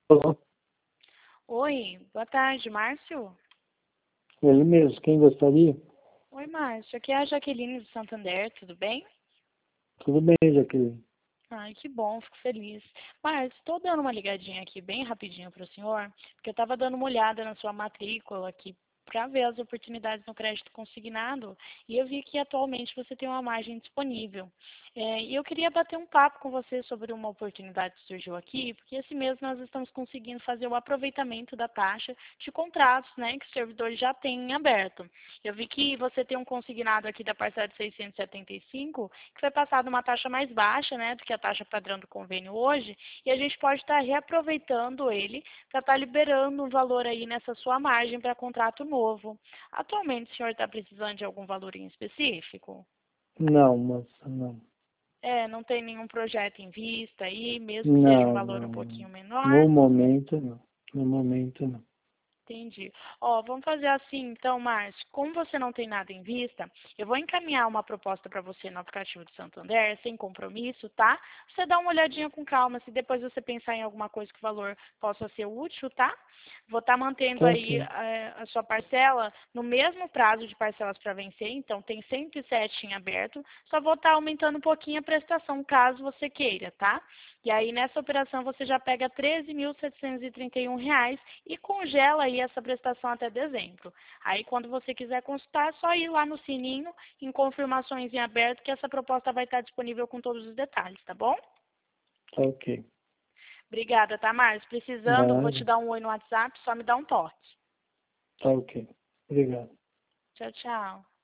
Olá, Oi, boa tarde, Márcio. ele mesmo, quem gostaria? Oi, Márcio. Aqui é a Jaqueline do Santander, tudo bem? Tudo bem, Jaqueline. Ai, que bom, fico feliz. Márcio, estou dando uma ligadinha aqui bem rapidinho para o senhor, porque eu estava dando uma olhada na sua matrícula aqui para ver as oportunidades no crédito consignado e eu vi que atualmente você tem uma margem disponível. E eu queria bater um papo com você sobre uma oportunidade que surgiu aqui, porque esse mês nós estamos conseguindo fazer o aproveitamento da taxa de contratos, né, que os servidores já têm em aberto. Eu vi que você tem um consignado aqui da parcela de 675, que foi passado uma taxa mais baixa, né, do que a taxa padrão do convênio hoje, e a gente pode estar reaproveitando ele para estar liberando um valor aí nessa sua margem para contrato novo. Atualmente, o senhor está precisando de algum valor em específico? Não, moça, não. Não tem nenhum projeto em vista aí, mesmo que seja um Não, valor um não, não. pouquinho menor? No momento, não. No momento, não. Entendi. Ó, vamos fazer assim, então, Márcio. Como você não tem nada em vista, eu vou encaminhar uma proposta para você no aplicativo do Santander, sem compromisso, tá? Você dá uma olhadinha com calma, se depois você pensar em alguma coisa que o valor possa ser útil, tá? Vou estar mantendo Tá aí ok. a sua parcela no mesmo prazo de parcelas para vencer, então tem 107 em aberto, só vou estar aumentando um pouquinho a prestação, caso você queira, tá? E aí, nessa operação, você já pega R$ 13.731 e congela aí essa prestação até dezembro. Aí, quando você quiser consultar, é só ir lá no sininho, em confirmações em aberto, que essa proposta vai estar disponível com todos os detalhes, tá bom? Tá ok. Obrigada, tá, Márcio? Precisando, vou te Nada. dar um oi no WhatsApp, só me dá um toque. Tá ok. Obrigado. Tchau, tchau.